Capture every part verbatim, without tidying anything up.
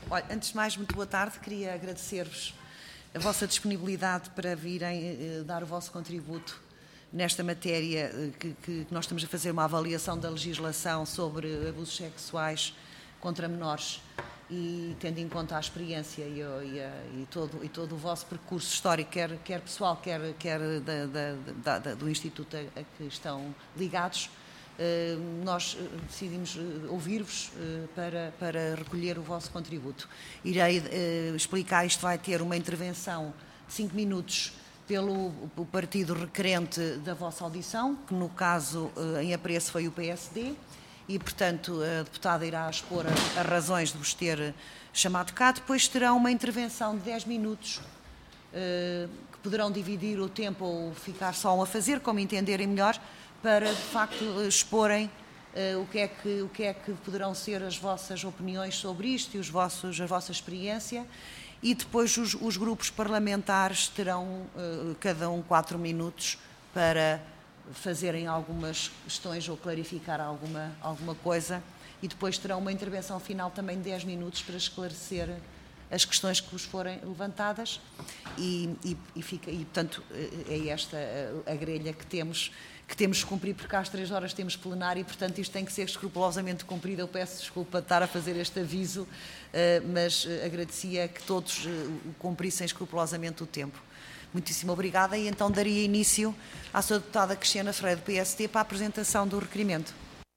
Olha, antes de mais, muito boa tarde. Queria agradecer-vos a vossa disponibilidade para virem eh, dar o vosso contributo nesta matéria eh, que, que nós estamos a fazer uma avaliação da legislação sobre abusos sexuais contra menores e tendo em conta a experiência e, e, e, todo, e todo o vosso percurso histórico, quer, quer pessoal, quer, quer da, da, da, da, do Instituto a, a que estão ligados, Uh, nós decidimos uh, ouvir-vos uh, para, para recolher o vosso contributo. Irei uh, explicar, isto vai ter uma intervenção de cinco minutos pelo o partido requerente da vossa audição, que no caso uh, em apreço foi o P S D, e portanto a deputada irá expor as, as razões de vos ter chamado cá. Depois terão uma intervenção de dez minutos, uh, que poderão dividir o tempo ou ficar só um a fazer, como entenderem melhor, para, de facto, exporem uh, o, que é que, o que é que poderão ser as vossas opiniões sobre isto e os vossos, a vossa experiência. E depois os, os grupos parlamentares terão, uh, cada um, quatro minutos para fazerem algumas questões ou clarificar alguma, alguma coisa. E depois terão uma intervenção final também de dez minutos para esclarecer as questões que vos forem levantadas. E, e, e, fica, e portanto, é esta a, a grelha que temos que temos que cumprir, porque às três horas temos plenário e, portanto, isto tem que ser escrupulosamente cumprido. Eu peço desculpa de estar a fazer este aviso, mas agradecia que todos cumprissem escrupulosamente o tempo. Muitíssimo obrigada e então daria início à sua deputada Cristiana Freire, do P S D, para a apresentação do requerimento.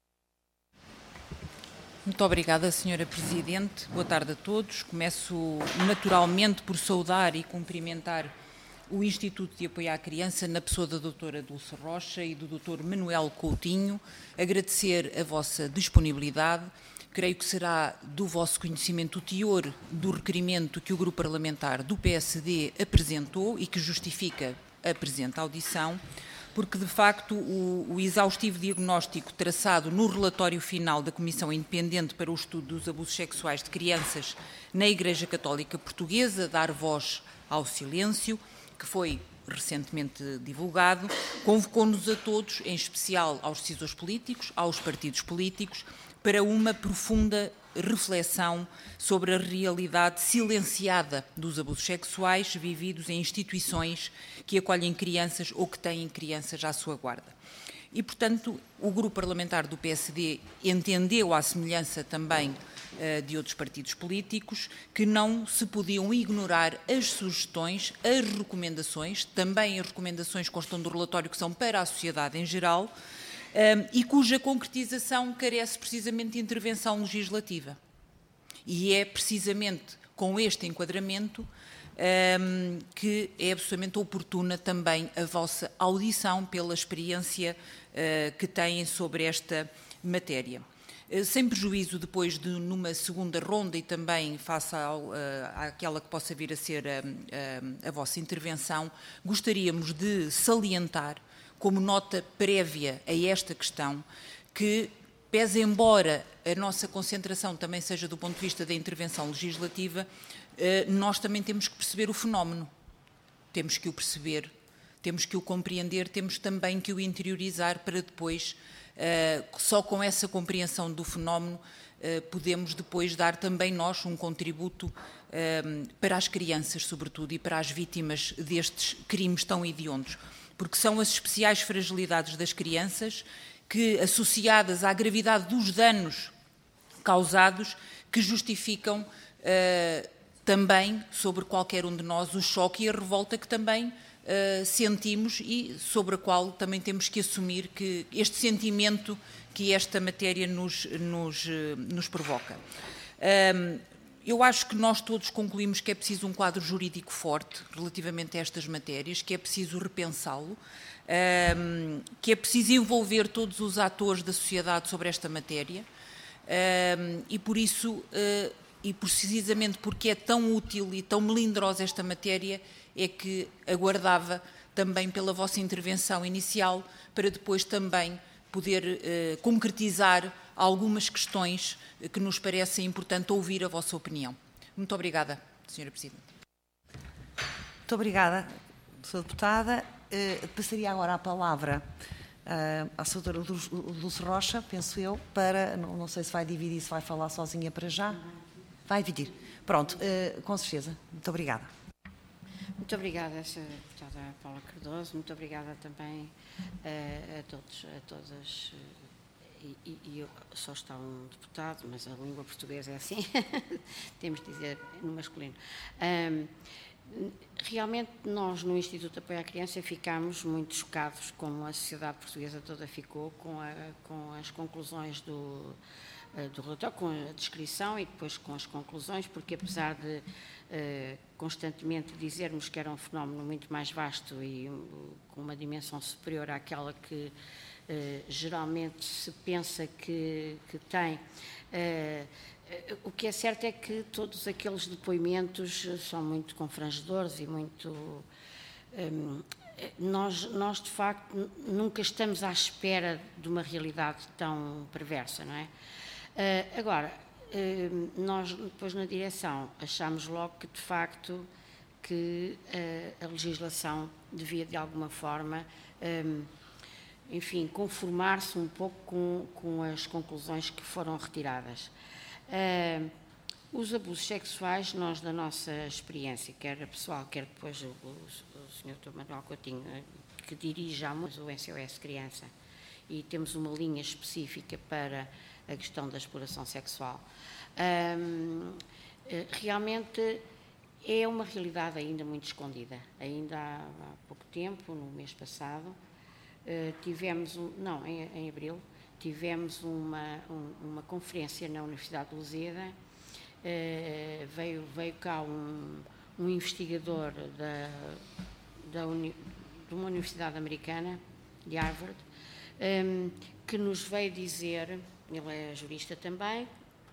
Muito obrigada, senhora Presidente. Boa tarde a todos. Começo naturalmente por saudar e cumprimentar o Instituto de Apoio à Criança, na pessoa da doutora Dulce Rocha e do doutor Manuel Coutinho, agradecer a vossa disponibilidade. Creio que será do vosso conhecimento o teor do requerimento que o Grupo Parlamentar do P S D apresentou e que justifica a presente audição, porque, de facto, o, o exaustivo diagnóstico traçado no relatório final da Comissão Independente para o Estudo dos Abusos Sexuais de Crianças na Igreja Católica Portuguesa, Dar Voz ao Silêncio, que foi recentemente divulgado, convocou-nos a todos, em especial aos decisores políticos, aos partidos políticos, para uma profunda reflexão sobre a realidade silenciada dos abusos sexuais vividos em instituições que acolhem crianças ou que têm crianças à sua guarda. E, portanto, o Grupo Parlamentar do P S D entendeu, à semelhança também uh, de outros partidos políticos, que não se podiam ignorar as sugestões, as recomendações, também as recomendações que constam do relatório, que são para a sociedade em geral, um, e cuja concretização carece precisamente de intervenção legislativa. E é precisamente com este enquadramento Um, que é absolutamente oportuna também a vossa audição pela experiência uh, que têm sobre esta matéria. Uh, sem prejuízo, depois de, numa segunda ronda e também face ao, uh, àquela que possa vir a ser a, a, a vossa intervenção, gostaríamos de salientar, como nota prévia a esta questão, que, pese embora a nossa concentração também seja do ponto de vista da intervenção legislativa, nós também temos que perceber o fenómeno, temos que o perceber, temos que o compreender, temos também que o interiorizar para depois, só com essa compreensão do fenómeno, podemos depois dar também nós um contributo para as crianças, sobretudo, e para as vítimas destes crimes tão hediondos, porque são as especiais fragilidades das crianças que, associadas à gravidade dos danos causados, que justificam também, sobre qualquer um de nós, o choque e a revolta que também uh, sentimos e sobre a qual também temos que assumir que este sentimento que esta matéria nos, nos, uh, nos provoca. Um, eu acho que nós todos concluímos que é preciso um quadro jurídico forte relativamente a estas matérias, que é preciso repensá-lo, um, que é preciso envolver todos os atores da sociedade sobre esta matéria um, e, por isso, uh, e precisamente porque é tão útil e tão melindrosa esta matéria, é que aguardava também pela vossa intervenção inicial para depois também poder eh, concretizar algumas questões que nos parecem importante ouvir a vossa opinião. Muito obrigada, senhora Presidente. Muito obrigada, senhora Deputada. Uh, passaria agora a palavra uh, à senhora Dulce Rocha, penso eu, para, não, não sei se vai dividir, se vai falar sozinha para já. Vai pedir. Pronto, uh, com certeza. Muito obrigada. Muito obrigada, senhora Deputada Paula Cardoso. Muito obrigada também uh, a todos, a todas. Uh, e, e, e só está um deputado, mas a língua portuguesa é assim. Temos de dizer no masculino. Um, Realmente, nós no Instituto de Apoio à Criança ficámos muito chocados, como a sociedade portuguesa toda ficou, com, a, com as conclusões do, do relatório, com a descrição e depois com as conclusões, porque apesar de uh, constantemente dizermos que era um fenómeno muito mais vasto e um, com uma dimensão superior àquela que uh, geralmente se pensa que, que tem, uh, o que é certo é que todos aqueles depoimentos são muito confrangedores e muito... Um, nós, nós, de facto, nunca estamos à espera de uma realidade tão perversa, não é? Uh, agora, uh, nós, depois na direção, achámos logo que, de facto, que uh, a legislação devia, de alguma forma, um, enfim, conformar-se um pouco com, com as conclusões que foram retiradas. Uh, os abusos sexuais, nós da nossa experiência, quer a pessoal, quer depois o, o, o senhor doutor Manuel Coutinho, que dirige há muito o S O S Criança, e temos uma linha específica para a questão da exploração sexual, uh, realmente é uma realidade ainda muito escondida. Ainda há, há pouco tempo, no mês passado, uh, tivemos, um, não, em, em abril, tivemos uma, um, uma conferência na Universidade de Lusíada, uh, veio, veio cá um, um investigador da, da uni, de uma universidade americana, de Harvard, um, que nos veio dizer, ele é jurista também,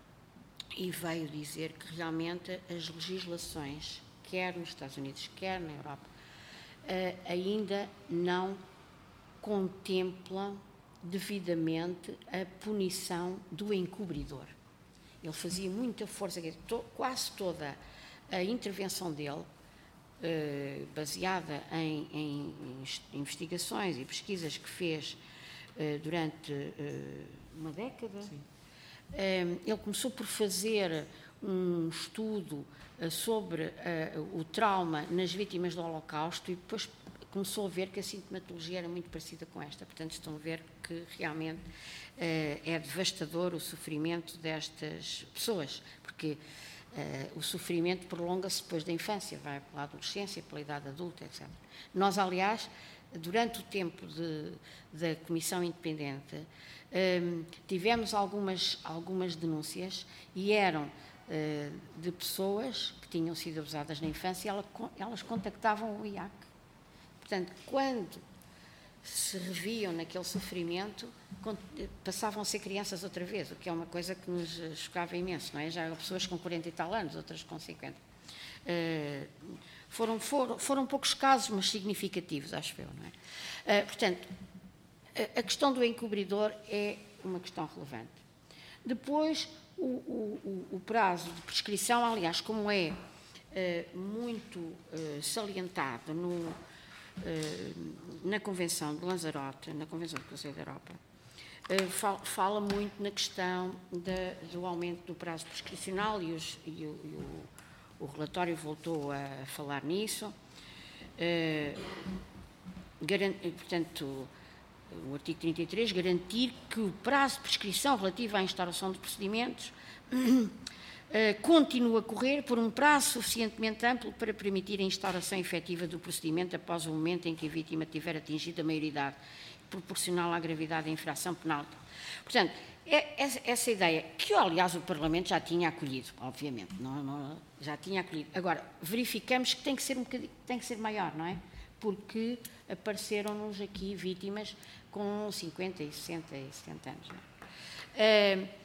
e veio dizer que realmente as legislações, quer nos Estados Unidos, quer na Europa, uh, ainda não contemplam devidamente a punição do encobridor. Ele fazia muita força, to, quase toda a intervenção dele, eh, baseada em, em, em investigações e pesquisas que fez eh, durante eh, uma década. Eh, ele começou por fazer um estudo eh, sobre eh, o trauma nas vítimas do Holocausto e depois começou a ver que a sintomatologia era muito parecida com esta. Portanto, estão a ver que realmente uh, é devastador o sofrimento destas pessoas, porque uh, o sofrimento prolonga-se depois da infância, vai pela adolescência, pela idade adulta, etcétera. Nós, aliás, durante o tempo de, da Comissão Independente, um, tivemos algumas, algumas denúncias e eram uh, de pessoas que tinham sido abusadas na infância e elas, elas contactavam o I A C. Portanto, quando se reviam naquele sofrimento, passavam a ser crianças outra vez, o que é uma coisa que nos chocava imenso, não é? Já há pessoas com quarenta e tal anos, outras com cinquenta. Uh, foram, foram, foram poucos casos, mas significativos, acho eu, não é? Uh, portanto, a, a questão do encobridor é uma questão relevante. Depois, o, o, o prazo de prescrição, aliás, como é uh, muito uh, salientado no... na Convenção de Lanzarote, na Convenção do Conselho da Europa, fala muito na questão de, do aumento do prazo prescricional e, os, e, o, e o, o relatório voltou a falar nisso. Garant, portanto, o artigo trinta e três, garantir que o prazo de prescrição relativo à instauração de procedimentos Uh, continua a correr por um prazo suficientemente amplo para permitir a instauração efetiva do procedimento após o momento em que a vítima tiver atingido a maioridade, proporcional à gravidade da infração penal. Portanto, é, essa ideia, que aliás o Parlamento já tinha acolhido, obviamente, não, não, já tinha acolhido. Agora, verificamos que tem que ser um bocadinho, tem que ser maior, não é? Porque apareceram-nos aqui vítimas com cinquenta e sessenta e setenta anos. Não é? Uh,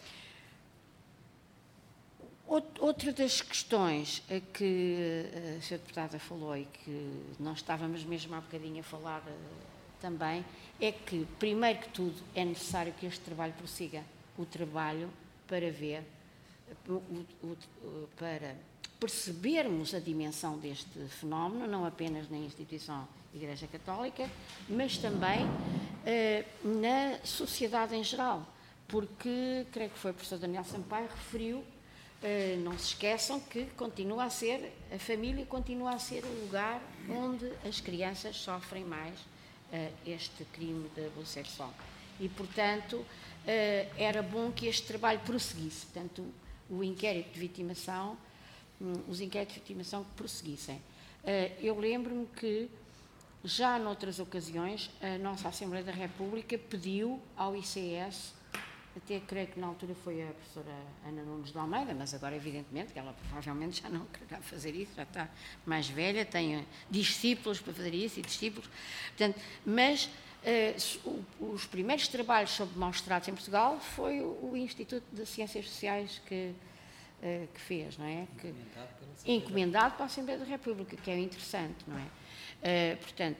Outra das questões a que a senhora Deputada falou e que nós estávamos mesmo há bocadinho a falar uh, também, é que, primeiro que tudo, é necessário que este trabalho prossiga. O trabalho para ver, uh, o, o, para percebermos a dimensão deste fenómeno, não apenas na instituição Igreja Católica, mas também uh, na sociedade em geral, porque, creio que foi o professor Daniel Sampaio, referiu uh, não se esqueçam que continua a ser, a família continua a ser o lugar onde as crianças sofrem mais uh, este crime de abuso sexual. E, portanto, uh, era bom que este trabalho prosseguisse. Portanto, o, o inquérito de vitimação, um, os inquéritos de vitimação prosseguissem. Uh, eu lembro-me que, já noutras ocasiões, a nossa Assembleia da República pediu ao I C S, até creio que na altura foi a professora Ana Nunes de Almeida, mas agora evidentemente que ela provavelmente já não quererá fazer isso, já está mais velha, tem discípulos para fazer isso e discípulos, portanto, mas uh, os primeiros trabalhos sobre maus-tratos em Portugal foi o, o Instituto de Ciências Sociais que, uh, que fez, não é? Que, encomendado pela Assembleia da República, que é interessante, não é? Uh, portanto,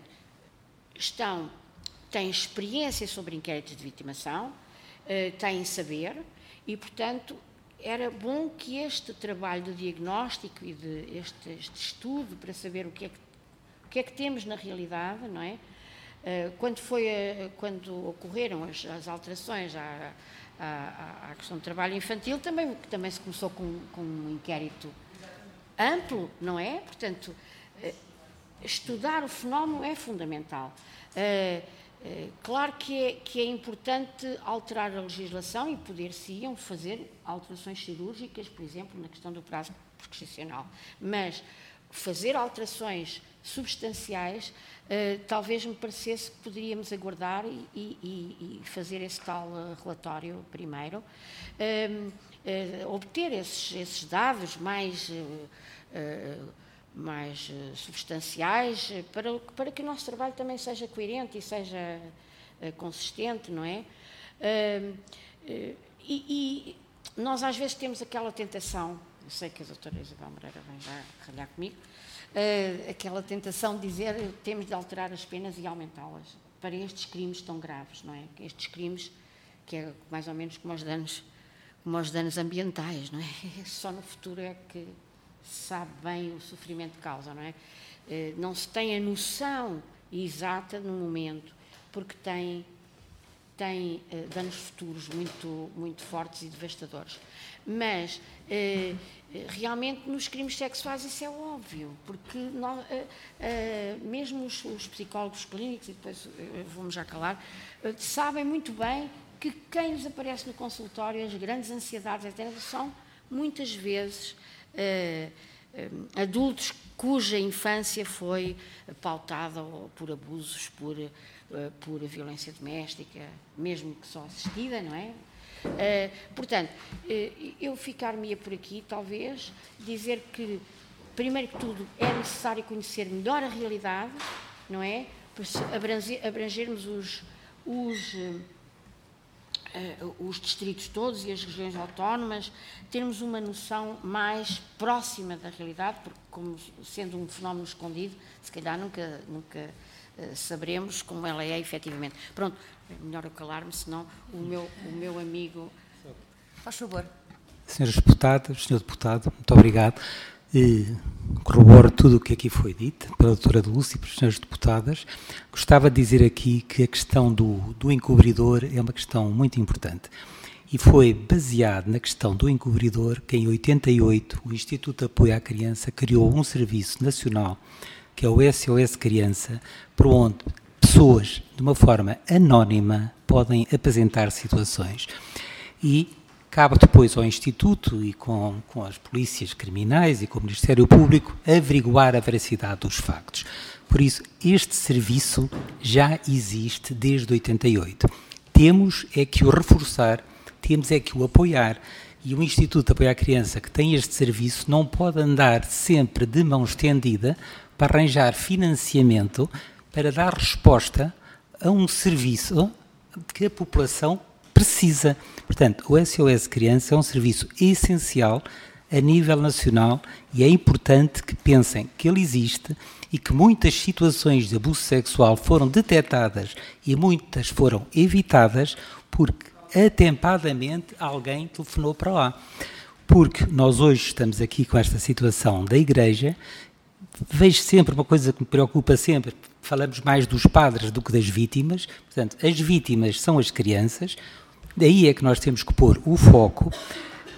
estão, têm experiência sobre inquéritos de vitimação, uh, têm saber e, portanto, era bom que este trabalho de diagnóstico e de este, este estudo para saber o que, é que, o que é que temos na realidade, não é? Uh, quando, foi a, quando ocorreram as, as alterações à, à, à questão do trabalho infantil, também, também se começou com, com um inquérito amplo, não é? Portanto, uh, estudar o fenómeno é fundamental. Uh, uh, claro que é, que é importante alterar a legislação e poder-se-iam fazer alterações cirúrgicas, por exemplo, na questão do prazo prescricional. Mas fazer alterações substanciais, uh, talvez me parecesse que poderíamos aguardar e, e, e fazer esse tal uh, relatório primeiro. Uh, uh, obter esses, esses dados mais... Uh, uh, mais uh, substanciais, uh, para, para que o nosso trabalho também seja coerente e seja uh, consistente, não é? Uh, uh, e, e nós às vezes temos aquela tentação, eu sei que a doutora Isabel Moreira vem já ralhar comigo, uh, aquela tentação de dizer que temos de alterar as penas e aumentá-las para estes crimes tão graves, não é? Estes crimes que é mais ou menos como os danos, como os danos ambientais, não é? Só no futuro é que sabe bem o sofrimento que causa, não é? Não se tem a noção exata no momento, porque tem, tem uh, danos futuros muito, muito fortes e devastadores. Mas, uh, realmente, nos crimes sexuais isso é óbvio, porque nós, uh, uh, mesmo os, os psicólogos clínicos, e depois uh, vou-me já calar, uh, sabem muito bem que quem nos aparece no consultório, as grandes ansiedades, etcétera, são muitas vezes Uh, uh, adultos cuja infância foi pautada por abusos, por, uh, por violência doméstica, mesmo que só assistida, não é? Uh, portanto, uh, eu ficar-me-ia por aqui, talvez, dizer que, primeiro que tudo, é necessário conhecer melhor a realidade, não é? Para abranger, abrangermos os... os uh, Uh, os distritos todos e as regiões autónomas, termos uma noção mais próxima da realidade, porque, como sendo um fenómeno escondido, se calhar nunca, nunca uh, saberemos como ela é efetivamente. Pronto, é melhor eu calar-me, senão o meu, o meu amigo... Faz favor. Senhores deputados, senhor deputado, muito obrigado. E corroboro tudo o que aqui foi dito pela doutora Dulce e pelas senhoras deputadas. Gostava de dizer aqui que a questão do, do encobridor é uma questão muito importante e foi baseado na questão do encobridor que em oitenta e oito o Instituto de Apoio à Criança criou um serviço nacional que é o S O S Criança, por onde pessoas de uma forma anónima podem apresentar situações e cabe depois ao Instituto e com, com as polícias criminais e com o Ministério Público averiguar a veracidade dos factos. Por isso, este serviço já existe desde oitenta e oito. Temos é que o reforçar, temos é que o apoiar. E o Instituto de Apoio à Criança que tem este serviço não pode andar sempre de mão estendida para arranjar financiamento para dar resposta a um serviço que a população precisa. Portanto, o S O S Criança é um serviço essencial a nível nacional e é importante que pensem que ele existe e que muitas situações de abuso sexual foram detectadas e muitas foram evitadas porque atempadamente alguém telefonou para lá. Porque nós hoje estamos aqui com esta situação da Igreja, vejo sempre uma coisa que me preocupa sempre, falamos mais dos padres do que das vítimas, portanto, as vítimas são as crianças, daí é que nós temos que pôr o foco.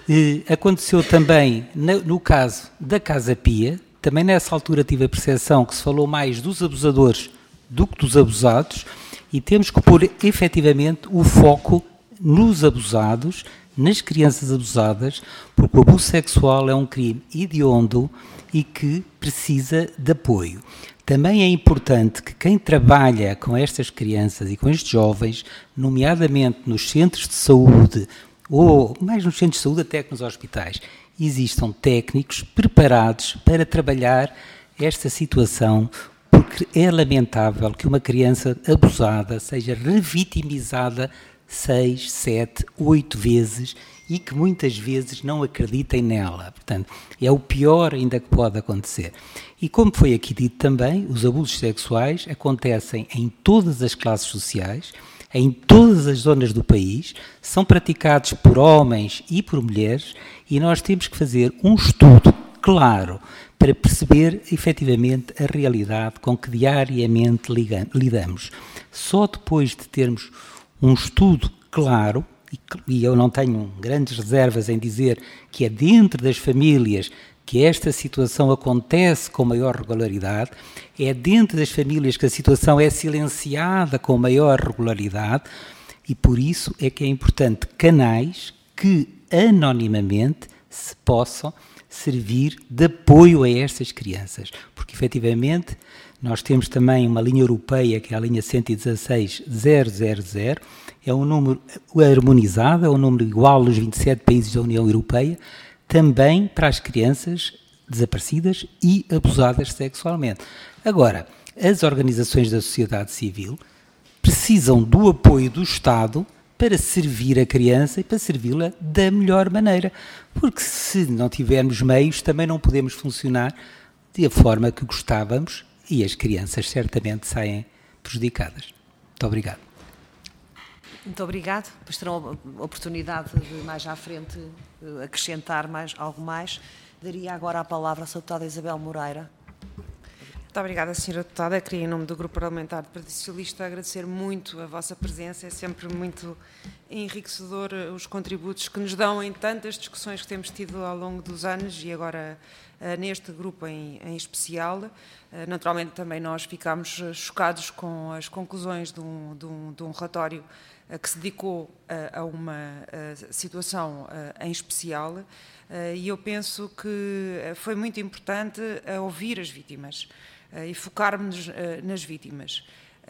Eh, aconteceu também no, no caso da Casa Pia, também nessa altura tive a percepção que se falou mais dos abusadores do que dos abusados, e temos que pôr efetivamente o foco nos abusados, nas crianças abusadas, porque o abuso sexual é um crime hediondo e que precisa de apoio. Também é importante que quem trabalha com estas crianças e com estes jovens, nomeadamente nos centros de saúde, ou mais nos centros de saúde até que nos hospitais, existam técnicos preparados para trabalhar esta situação, porque é lamentável que uma criança abusada seja revitimizada seis, sete, oito vezes e que muitas vezes não acreditem nela. Portanto, é o pior ainda que pode acontecer. E como foi aqui dito também, os abusos sexuais acontecem em todas as classes sociais, em todas as zonas do país, são praticados por homens e por mulheres, e nós temos que fazer um estudo claro para perceber efetivamente a realidade com que diariamente lidamos. Só depois de termos um estudo claro, e eu não tenho grandes reservas em dizer que é dentro das famílias que esta situação acontece com maior regularidade, é dentro das famílias que a situação é silenciada com maior regularidade, e por isso é que é importante canais que anonimamente se possam servir de apoio a estas crianças, porque efetivamente nós temos também uma linha europeia, que é a linha cento e dezasseis zero zero zero, é um número harmonizado, é um número igual nos vinte e sete países da União Europeia, também para as crianças desaparecidas e abusadas sexualmente. Agora, as organizações da sociedade civil precisam do apoio do Estado para servir a criança e para servi-la da melhor maneira, porque se não tivermos meios também não podemos funcionar da forma que gostávamos e as crianças certamente saem prejudicadas. Muito obrigado. Muito obrigado. Depois terão a oportunidade de mais à frente acrescentar mais, algo mais. Daria agora a palavra à senhora deputada Isabel Moreira. Muito obrigada, senhora Deputada. Queria, em nome do Grupo Parlamentar do Partido Socialista, agradecer muito a vossa presença. É sempre muito enriquecedor os contributos que nos dão em tantas discussões que temos tido ao longo dos anos e agora neste grupo em, em especial. Naturalmente, também nós ficámos chocados com as conclusões de um, de um, de um relatório que se dedicou a, a uma a situação a, em especial, e eu penso que foi muito importante ouvir as vítimas e focarmos nas vítimas.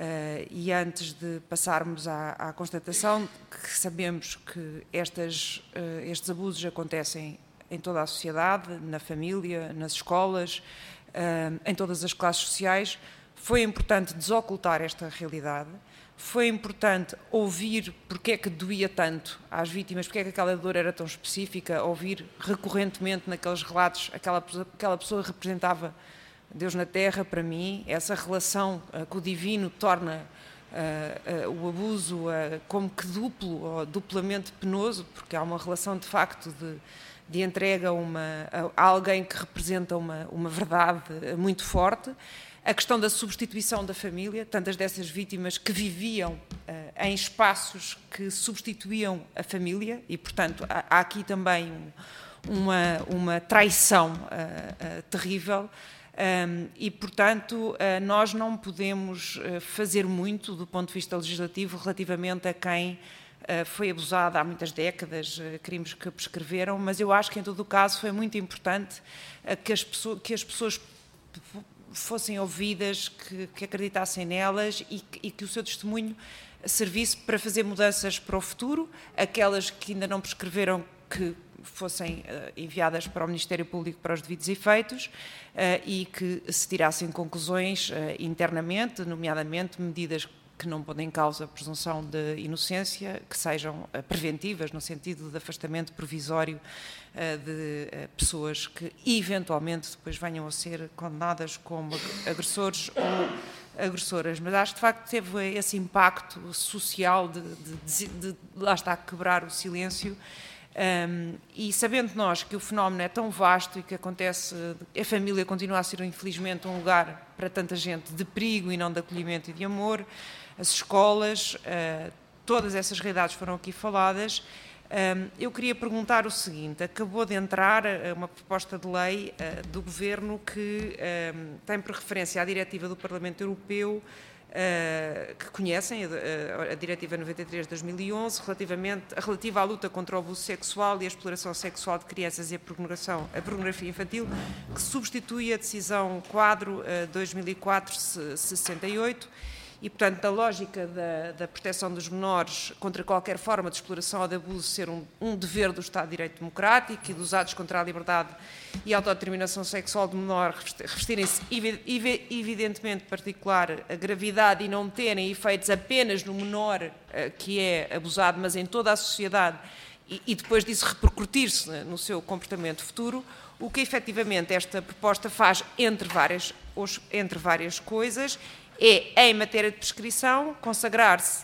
E antes de passarmos à, à constatação que sabemos que estas, estes abusos acontecem em toda a sociedade, na família, nas escolas, em todas as classes sociais, foi importante desocultar esta realidade. Foi importante ouvir porque é que doía tanto às vítimas, porque é que aquela dor era tão específica, ouvir recorrentemente naqueles relatos, aquela, aquela pessoa representava Deus na Terra para mim, essa relação uh, com o divino torna uh, uh, o abuso uh, como que duplo ou duplamente penoso, porque há uma relação de facto de, de entrega a, uma, a alguém que representa uma, uma verdade muito forte. A questão da substituição da família, tantas dessas vítimas que viviam uh, em espaços que substituíam a família e, portanto, há, há aqui também um, uma, uma traição uh, uh, terrível um, e, portanto, uh, nós não podemos uh, fazer muito do ponto de vista legislativo relativamente a quem uh, foi abusado há muitas décadas, uh, crimes que prescreveram, mas eu acho que, em todo o caso, foi muito importante uh, que, as pessoas, que as pessoas fossem ouvidas, que, que acreditassem nelas e que, e que o seu testemunho servisse para fazer mudanças para o futuro, aquelas que ainda não prescreveram que fossem uh, enviadas para o Ministério Público para os devidos efeitos uh, e que se tirassem conclusões uh, internamente, nomeadamente medidas que não podem em causa a presunção de inocência, que sejam uh, preventivas, no sentido de afastamento provisório uh, de uh, pessoas que eventualmente depois venham a ser condenadas como agressores ou agressoras. Mas acho que de facto teve esse impacto social de, de, de, de lá está, quebrar o silêncio. Um, e sabendo nós que o fenómeno é tão vasto e que acontece, a família continua a ser infelizmente um lugar para tanta gente de perigo e não de acolhimento e de amor, as escolas, uh, todas essas realidades foram aqui faladas, Eu queria perguntar o seguinte: acabou de entrar uma proposta de lei do Governo que tem por referência a diretiva do Parlamento Europeu, que conhecem, a Diretiva noventa e três de dois mil e onze, relativamente, relativa à luta contra o abuso sexual e a exploração sexual de crianças e a pornografia, a pornografia infantil, que substitui a decisão quadro dois mil e quatro sessenta e oito. E, portanto, a lógica da, da proteção dos menores contra qualquer forma de exploração ou de abuso ser um, um dever do Estado de Direito Democrático e dos atos contra a liberdade e a autodeterminação sexual do menor revestirem-se evidentemente particular a gravidade e não terem efeitos apenas no menor que é abusado, mas em toda a sociedade, e, e depois disso repercutir-se no seu comportamento futuro. O que efetivamente esta proposta faz, entre várias, entre várias coisas, é, em matéria de prescrição, consagrar-se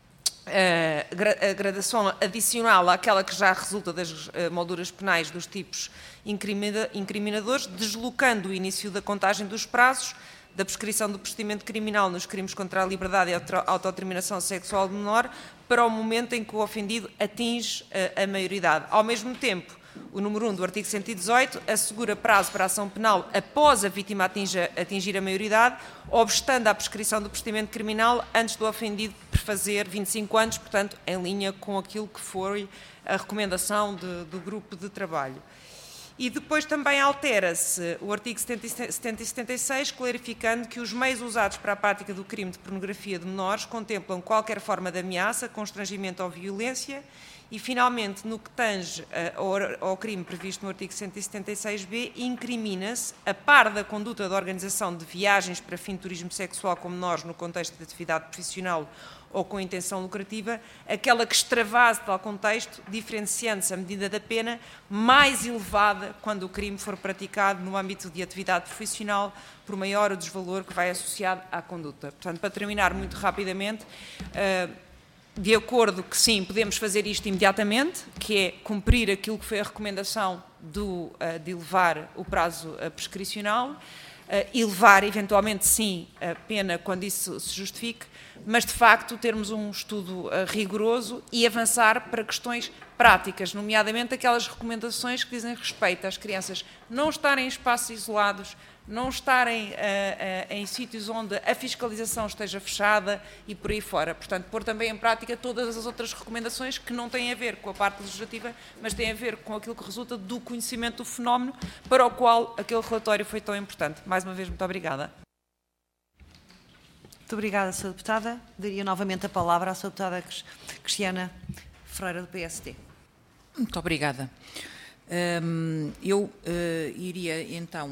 a gradação adicional àquela que já resulta das molduras penais dos tipos incriminadores, deslocando o início da contagem dos prazos da prescrição do procedimento criminal nos crimes contra a liberdade e a autodeterminação sexual do menor para o momento em que o ofendido atinge a maioridade. Ao mesmo tempo, o número um do artigo cento e dezoito assegura prazo para a ação penal após a vítima atinja, atingir a maioridade, obstando a prescrição do procedimento criminal antes do ofendido prefazer vinte e cinco anos, portanto, em linha com aquilo que foi a recomendação de, do grupo de trabalho. E depois também altera-se o artigo setenta e setenta e seis, clarificando que os meios usados para a prática do crime de pornografia de menores contemplam qualquer forma de ameaça, constrangimento ou violência. E, finalmente, no que tange uh, ao crime previsto no artigo cento e setenta e seis B, incrimina-se, a par da conduta de organização de viagens para fim de turismo sexual com menores no contexto de atividade profissional ou com intenção lucrativa, aquela que extravase tal contexto, diferenciando-se a medida da pena mais elevada quando o crime for praticado no âmbito de atividade profissional, por maior o desvalor que vai associado à conduta. Portanto, para terminar muito rapidamente, uh, de acordo que sim, podemos fazer isto imediatamente, que é cumprir aquilo que foi a recomendação do, uh, de elevar o prazo uh, prescricional, uh, elevar eventualmente sim a pena quando isso se justifique, mas de facto termos um estudo uh, rigoroso e avançar para questões práticas, nomeadamente aquelas recomendações que dizem respeito às crianças não estarem em espaços isolados, não estarem uh, uh, em sítios onde a fiscalização esteja fechada e por aí fora. Portanto, pôr também em prática todas as outras recomendações que não têm a ver com a parte legislativa, mas têm a ver com aquilo que resulta do conhecimento do fenómeno para o qual aquele relatório foi tão importante. Mais uma vez, muito obrigada. Muito obrigada, senhora Deputada. Daria novamente a palavra à senhora Deputada Cristiana Ferreira, do P S D. Muito obrigada. Um, eu uh, iria, então,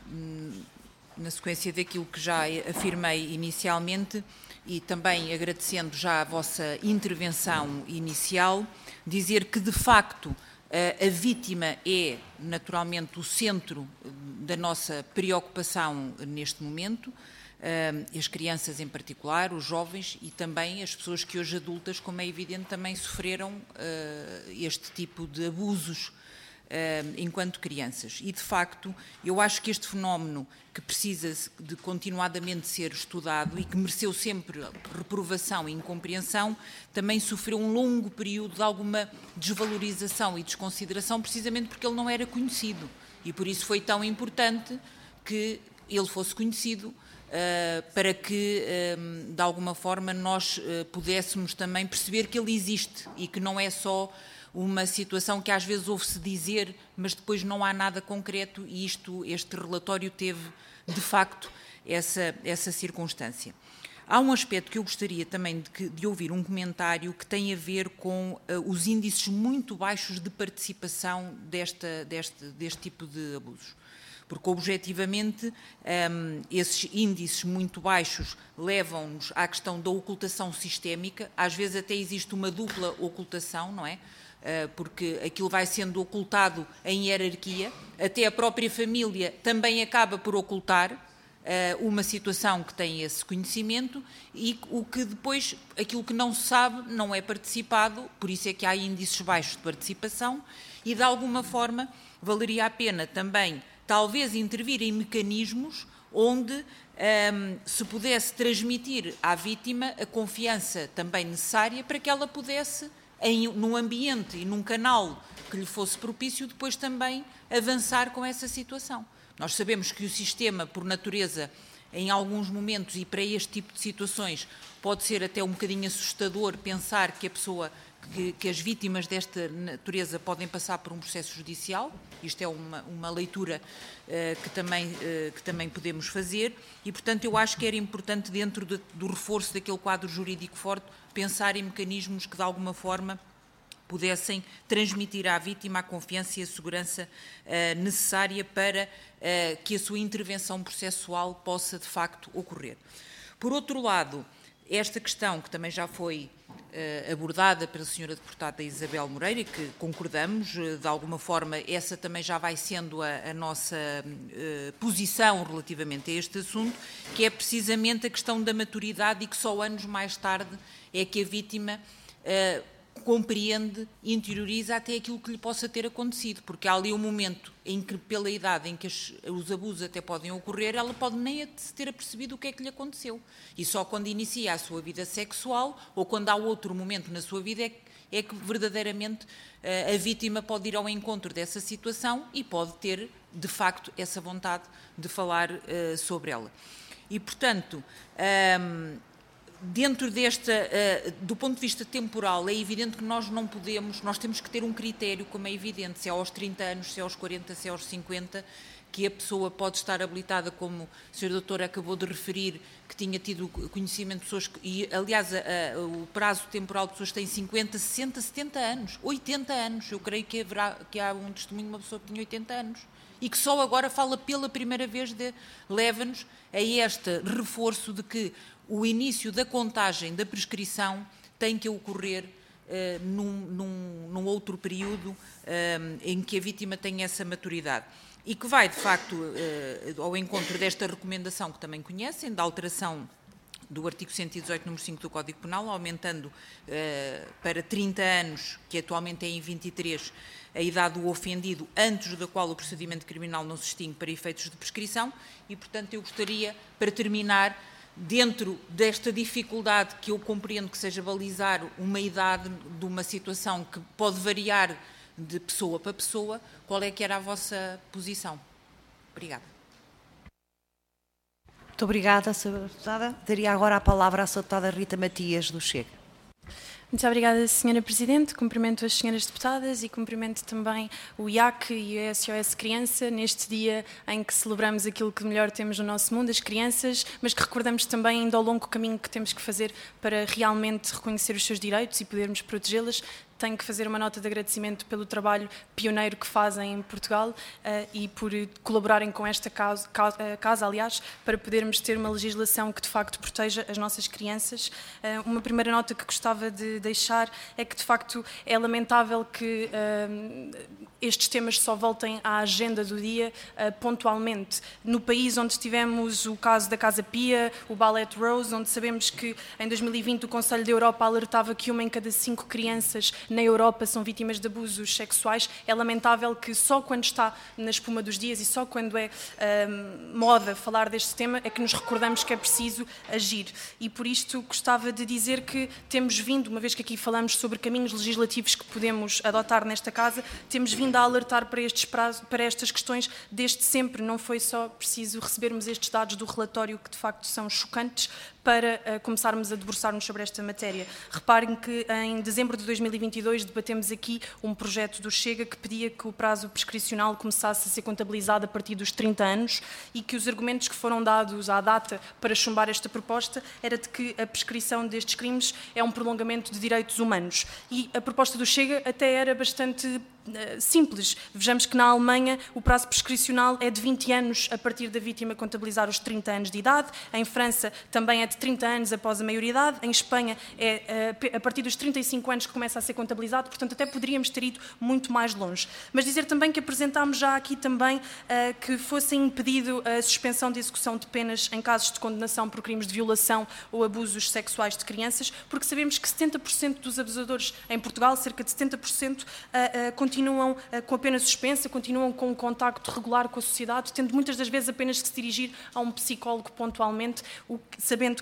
na sequência daquilo que já afirmei inicialmente e também agradecendo já a vossa intervenção inicial, dizer que, de facto, a vítima é naturalmente o centro da nossa preocupação neste momento, as crianças em particular, os jovens e também as pessoas que hoje adultas, como é evidente, também sofreram este tipo de abusos Uh, enquanto crianças. E, de facto, eu acho que este fenómeno, que precisa de continuadamente ser estudado e que mereceu sempre reprovação e incompreensão, também sofreu um longo período de alguma desvalorização e desconsideração, precisamente porque ele não era conhecido. E por isso foi tão importante que ele fosse conhecido, uh, para que, uh, de alguma forma, nós uh, pudéssemos também perceber que ele existe e que não é só uma situação que às vezes ouve-se dizer, mas depois não há nada concreto, e isto, este relatório teve, de facto, essa, essa circunstância. Há um aspecto que eu gostaria também de, de ouvir um comentário que tem a ver com uh, os índices muito baixos de participação desta, deste, deste tipo de abusos. Porque, objetivamente, um, esses índices muito baixos levam-nos à questão da ocultação sistémica. Às vezes até existe uma dupla ocultação, não é? Porque aquilo vai sendo ocultado em hierarquia, até a própria família também acaba por ocultar uh, uma situação que tem esse conhecimento, e o que depois, aquilo que não se sabe, não é participado, por isso é que há índices baixos de participação, e de alguma forma valeria a pena também, talvez, intervir em mecanismos onde um, se pudesse transmitir à vítima a confiança também necessária para que ela pudesse em, num ambiente e num canal que lhe fosse propício, depois também avançar com essa situação. Nós sabemos que o sistema, por natureza, em alguns momentos e para este tipo de situações, pode ser até um bocadinho assustador pensar que a pessoa, que, que as vítimas desta natureza podem passar por um processo judicial. Isto é uma, uma leitura uh, que, também, uh, que também podemos fazer e, portanto, eu acho que era importante, dentro de, do reforço daquele quadro jurídico forte, pensar em mecanismos que, de alguma forma, pudessem transmitir à vítima a confiança e a segurança uh, necessária para uh, que a sua intervenção processual possa, de facto, ocorrer. Por outro lado, esta questão, que também já foi uh, abordada pela senhora deputada Isabel Moreira, e que concordamos, uh, de alguma forma, essa também já vai sendo a, a nossa uh, posição relativamente a este assunto, que é precisamente a questão da maturidade e que só anos mais tarde é que a vítima uh, compreende, interioriza até aquilo que lhe possa ter acontecido, porque há ali um momento em que, pela idade em que as, os abusos até podem ocorrer, ela pode nem se ter apercebido o que é que lhe aconteceu. E só quando inicia a sua vida sexual, ou quando há outro momento na sua vida, é que, é que verdadeiramente uh, a vítima pode ir ao encontro dessa situação e pode ter, de facto, essa vontade de falar uh, sobre ela. E, portanto, um, dentro desta, uh, do ponto de vista temporal, é evidente que nós não podemos, nós temos que ter um critério, como é evidente, se é aos trinta anos, se é aos quarenta, se é aos cinquenta, que a pessoa pode estar habilitada, como o senhor doutor acabou de referir, que tinha tido conhecimento de pessoas, que, e aliás a, a, o prazo temporal de pessoas tem cinquenta, sessenta, setenta anos, oitenta anos, eu creio que, haverá, que há um testemunho de uma pessoa que tinha oitenta anos, e que só agora fala pela primeira vez, de, leva-nos a este reforço de que o início da contagem da prescrição tem que ocorrer uh, num, num, num outro período uh, em que a vítima tem essa maturidade. E que vai, de facto, uh, ao encontro desta recomendação que também conhecem, da alteração do artigo cento e dezoito, número cinco do Código Penal, aumentando uh, para trinta anos, que atualmente é em vinte e três, a idade do ofendido, antes da qual o procedimento criminal não se extingue para efeitos de prescrição. E, portanto, eu gostaria, para terminar, dentro desta dificuldade que eu compreendo que seja balizar uma idade de uma situação que pode variar de pessoa para pessoa, qual é que era a vossa posição? Obrigada. Muito obrigada, senhora deputada. Daria agora a palavra à senhora deputada Rita Matias, do Chega. Muito obrigada, senhora Presidente. Cumprimento as senhoras deputadas e cumprimento também o I A C e o S O S Criança, neste dia em que celebramos aquilo que melhor temos no nosso mundo, as crianças, mas que recordamos também ainda ao longo caminho que temos que fazer para realmente reconhecer os seus direitos e podermos protegê-las. Tenho que fazer uma nota de agradecimento pelo trabalho pioneiro que fazem em Portugal uh, e por colaborarem com esta causa, casa, aliás, para podermos ter uma legislação que de facto proteja as nossas crianças. Uh, uma primeira nota que gostava de deixar é que de facto é lamentável que uh, estes temas só voltem à agenda do dia uh, pontualmente. No país onde tivemos o caso da Casa Pia, o Ballet Rose, onde sabemos que em dois mil e vinte o Conselho da Europa alertava que uma em cada cinco crianças na Europa são vítimas de abusos sexuais, é lamentável que só quando está na espuma dos dias e só quando é um, moda falar deste tema é que nos recordamos que é preciso agir. E por isto gostava de dizer que temos vindo, uma vez que aqui falamos sobre caminhos legislativos que podemos adotar nesta casa, temos vindo a alertar para, estes prazos, para estas questões desde sempre. Não foi só preciso recebermos estes dados do relatório que de facto são chocantes para uh, começarmos a debruçar-nos sobre esta matéria. Reparem que em dezembro de dois mil e vinte e dois debatemos aqui um projeto do Chega que pedia que o prazo prescricional começasse a ser contabilizado a partir dos trinta anos e que os argumentos que foram dados à data para chumbar esta proposta era de que a prescrição destes crimes é um prolongamento de direitos humanos. E a proposta do Chega até era bastante simples. Vejamos que na Alemanha o prazo prescricional é de vinte anos a partir da vítima contabilizar os trinta anos de idade, em França também é de trinta anos após a maioridade, em Espanha é a partir dos trinta e cinco anos que começa a ser contabilizado, portanto até poderíamos ter ido muito mais longe. Mas dizer também que apresentámos já aqui também uh, que fosse impedido a suspensão de execução de penas em casos de condenação por crimes de violação ou abusos sexuais de crianças, porque sabemos que setenta por cento dos abusadores em Portugal, cerca de setenta por cento, uh, uh, continuam continuam uh, com a pena suspensa, continuam com um contacto regular com a sociedade, tendo muitas das vezes apenas que se dirigir a um psicólogo pontualmente, o, sabendo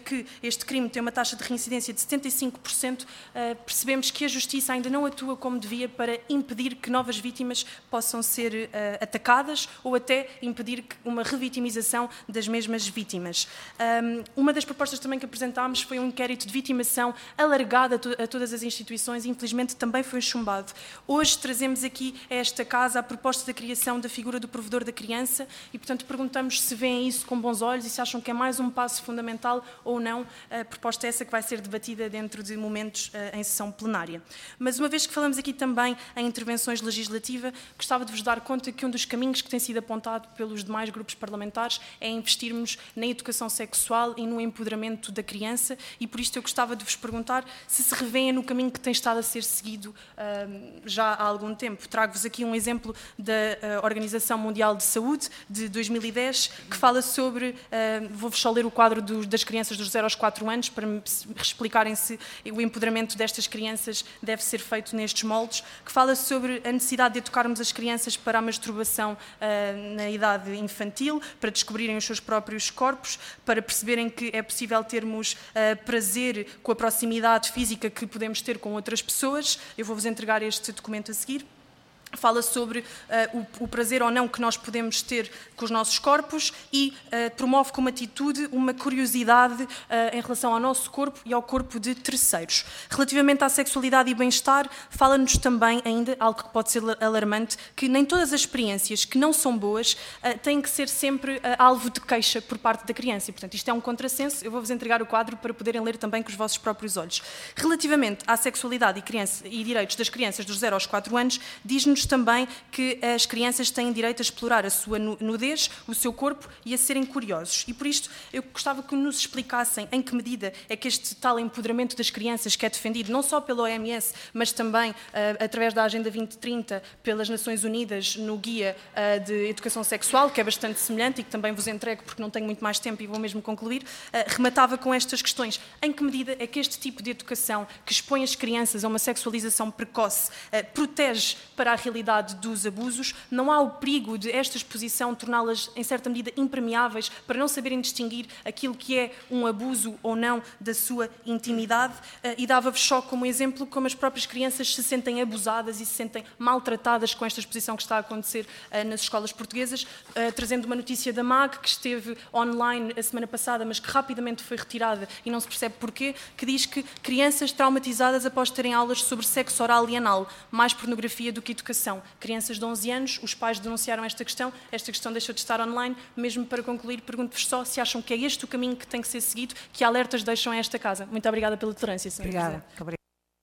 que este crime tem uma taxa de reincidência de setenta e cinco por cento, percebemos que a Justiça ainda não atua como devia para impedir que novas vítimas possam ser atacadas ou até impedir uma revitimização das mesmas vítimas. Uma das propostas também que apresentámos foi um inquérito de vitimação alargado a todas as instituições e infelizmente também foi chumbado. Hoje trazemos aqui a esta casa a proposta da criação da figura do provedor da criança e, portanto, perguntamos se veem isso com bons olhos e se acham que é mais um passo fundamental ou não. A proposta é essa que vai ser debatida dentro de momentos em sessão plenária. Mas uma vez que falamos aqui também em intervenções legislativas, gostava de vos dar conta que um dos caminhos que tem sido apontado pelos demais grupos parlamentares é investirmos na educação sexual e no empoderamento da criança e por isto eu gostava de vos perguntar se se revêem no caminho que tem estado a ser seguido uh, já há algum tempo. Trago-vos aqui um exemplo da uh, Organização Mundial de Saúde de dois mil e dez que fala sobre, uh, vou-vos só ler o quadro do, das crianças dos zero aos quatro anos para me explicarem se o empoderamento destas crianças deve ser feito nestes moldes, que fala sobre a necessidade de educarmos as crianças para a masturbação uh, na idade infantil, para descobrirem os seus próprios corpos, para perceberem que é possível termos uh, prazer com a proximidade física que podemos ter com outras pessoas. Eu vou-vos entregar este documento a seguir. Fala sobre uh, o, o prazer ou não que nós podemos ter com os nossos corpos e uh, promove como atitude uma curiosidade uh, em relação ao nosso corpo e ao corpo de terceiros. Relativamente à sexualidade e bem-estar, fala-nos também ainda, algo que pode ser alarmante, que nem todas as experiências que não são boas uh, têm que ser sempre uh, alvo de queixa por parte da criança. E, portanto, isto é um contrassenso. Eu vou-vos entregar o quadro para poderem ler também com os vossos próprios olhos. Relativamente à sexualidade e, criança, e direitos das crianças dos zero aos quatro anos, diz-nos também que as crianças têm direito a explorar a sua nudez, o seu corpo e a serem curiosos. E por isto eu gostava que nos explicassem em que medida é que este tal empoderamento das crianças que é defendido não só pela O M S, mas também uh, através da Agenda vinte trinta pelas Nações Unidas no Guia uh, de Educação Sexual, que é bastante semelhante e que também vos entrego porque não tenho muito mais tempo e vou mesmo concluir, uh, rematava com estas questões. Em que medida é que este tipo de educação que expõe as crianças a uma sexualização precoce uh, protege para a realidade dos abusos? Não há o perigo de esta exposição torná-las, em certa medida, impermeáveis para não saberem distinguir aquilo que é um abuso ou não da sua intimidade? E dava-vos só como exemplo como as próprias crianças se sentem abusadas e se sentem maltratadas com esta exposição que está a acontecer nas escolas portuguesas, trazendo uma notícia da M A G, que esteve online a semana passada, mas que rapidamente foi retirada e não se percebe porquê, que diz que crianças traumatizadas após terem aulas sobre sexo oral e anal, mais pornografia do que educação. Crianças de onze anos, os pais denunciaram esta questão, esta questão deixou de estar online. Mesmo para concluir, pergunto-vos só se acham que é este o caminho que tem que ser seguido, que alertas deixam a esta casa. Muito obrigada pela tolerância, senhora Obrigada.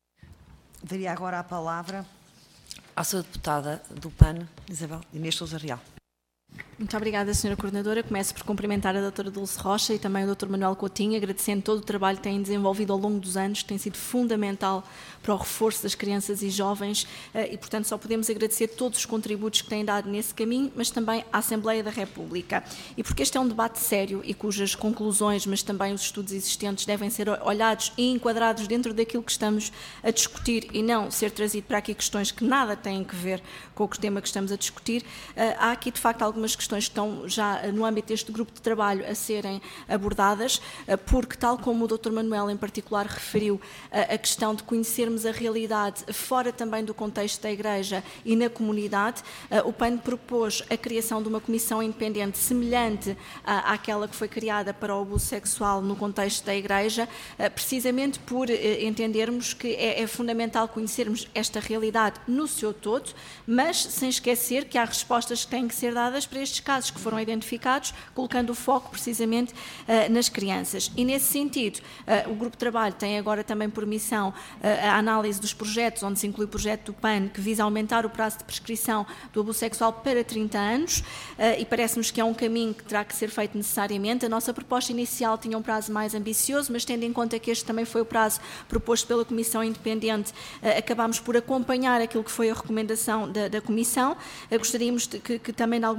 Daria agora a palavra à senhora deputada do P A N, Isabel Inês Sousa Real. Muito obrigada, senhora Coordenadora. Começo por cumprimentar a doutora Dulce Rocha e também o doutor Manuel Coutinho, agradecendo todo o trabalho que têm desenvolvido ao longo dos anos, que tem sido fundamental para o reforço das crianças e jovens e, portanto, só podemos agradecer todos os contributos que têm dado nesse caminho, mas também à Assembleia da República. E porque este é um debate sério e cujas conclusões, mas também os estudos existentes devem ser olhados e enquadrados dentro daquilo que estamos a discutir e não ser trazido para aqui questões que nada têm a ver com o tema que estamos a discutir, há aqui, de facto, algumas questões que estão já no âmbito deste grupo de trabalho a serem abordadas, porque, tal como o doutor Manuel em particular referiu, a questão de conhecermos a realidade fora também do contexto da Igreja e na comunidade, o P A N propôs a criação de uma comissão independente semelhante àquela que foi criada para o abuso sexual no contexto da Igreja, precisamente por entendermos que é, é fundamental conhecermos esta realidade no seu todo, mas sem esquecer que há respostas que têm que ser dadas para estes casos que foram identificados, colocando o foco precisamente uh, nas crianças. E nesse sentido, uh, o Grupo de Trabalho tem agora também por missão uh, a análise dos projetos, onde se inclui o projeto do P A N, que visa aumentar o prazo de prescrição do abuso sexual para trinta anos, uh, e parece-nos que é um caminho que terá que ser feito necessariamente. A nossa proposta inicial tinha um prazo mais ambicioso, mas tendo em conta que este também foi o prazo proposto pela Comissão Independente, uh, acabámos por acompanhar aquilo que foi a recomendação da, da Comissão. Uh, gostaríamos de, que, que também, de alguma forma,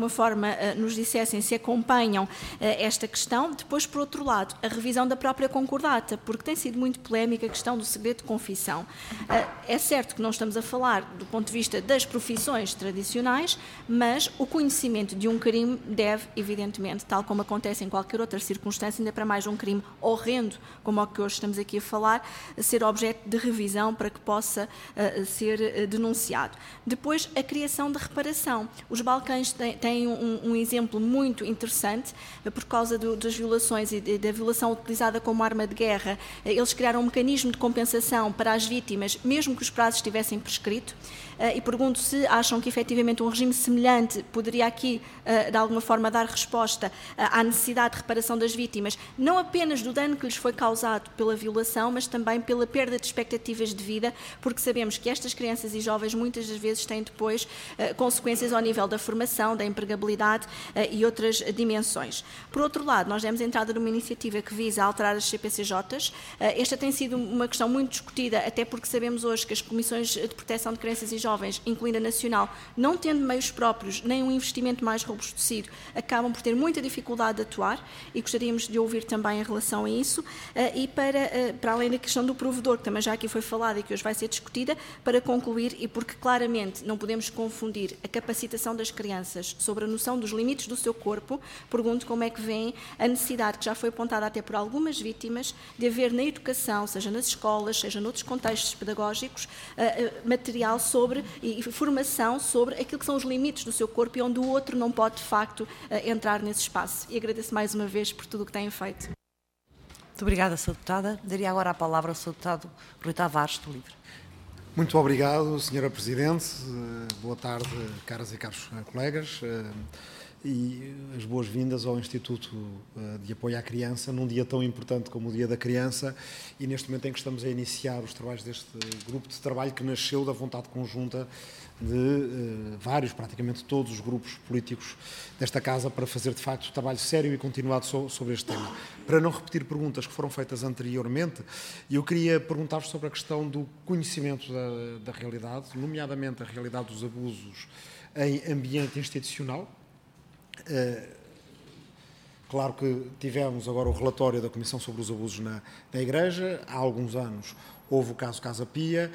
forma uh, nos dissessem se acompanham uh, esta questão. Depois, por outro lado, a revisão da própria concordata, porque tem sido muito polémica a questão do segredo de confissão. Uh, é certo que não estamos a falar do ponto de vista das profissões tradicionais, mas o conhecimento de um crime deve, evidentemente, tal como acontece em qualquer outra circunstância, ainda para mais um crime horrendo, como o que hoje estamos aqui a falar, ser objeto de revisão para que possa uh, ser uh, denunciado. Depois, a criação de reparação. Os Balcãs têm, têm um, um exemplo muito interessante, uh, por causa do, das violações e de, da violação utilizada como arma de guerra. Uh, eles criaram um mecanismo de compensação para as vítimas, mesmo que os prazos estivessem prescritos. Uh, e pergunto se acham que, efetivamente, um regime semelhante poderia aqui, uh, de alguma forma, dar resposta uh, à necessidade de reparação das vítimas, não apenas do dano que lhes foi causado pela violação, mas também pela perda de expectativas de vida, porque sabemos que estas crianças e jovens muitas das vezes têm depois uh, consequências ao nível da formação, da empregabilidade uh, e outras dimensões. Por outro lado, nós demos entrada numa iniciativa que visa alterar as C P C Js. Uh, esta tem sido uma questão muito discutida, até porque sabemos hoje que as comissões de proteção de crianças e jovens, incluindo a nacional, não tendo meios próprios nem um investimento mais robustecido, acabam por ter muita dificuldade de atuar, e gostaríamos de ouvir também em relação a isso. E para, para além da questão do provedor, que também já aqui foi falada e que hoje vai ser discutida, para concluir, e porque claramente não podemos confundir a capacitação das crianças sobre a noção dos limites do seu corpo, pergunto como é que vem a necessidade, que já foi apontada até por algumas vítimas, de haver na educação, seja nas escolas, seja noutros contextos pedagógicos, material sobre e formação sobre aquilo que são os limites do seu corpo e onde o outro não pode, de facto, entrar nesse espaço. E agradeço mais uma vez por tudo o que têm feito. Muito obrigada, senhora Deputada. Daria agora a palavra ao senhor Deputado Rui Tavares, do LIVRE. Muito obrigado, senhora Presidente. Boa tarde, caras e caros colegas. E as boas-vindas ao Instituto de Apoio à Criança, num dia tão importante como o Dia da Criança, e neste momento em que estamos a iniciar os trabalhos deste grupo de trabalho que nasceu da vontade conjunta de uh, vários, praticamente todos os grupos políticos desta Casa, para fazer de facto um trabalho sério e continuado so, sobre este tema. Para não repetir perguntas que foram feitas anteriormente, eu queria perguntar-vos sobre a questão do conhecimento da, da realidade, nomeadamente a realidade dos abusos em ambiente institucional. Uh, claro que tivemos agora o relatório da Comissão sobre os abusos na, na Igreja. Há alguns anos houve o caso Casa Pia.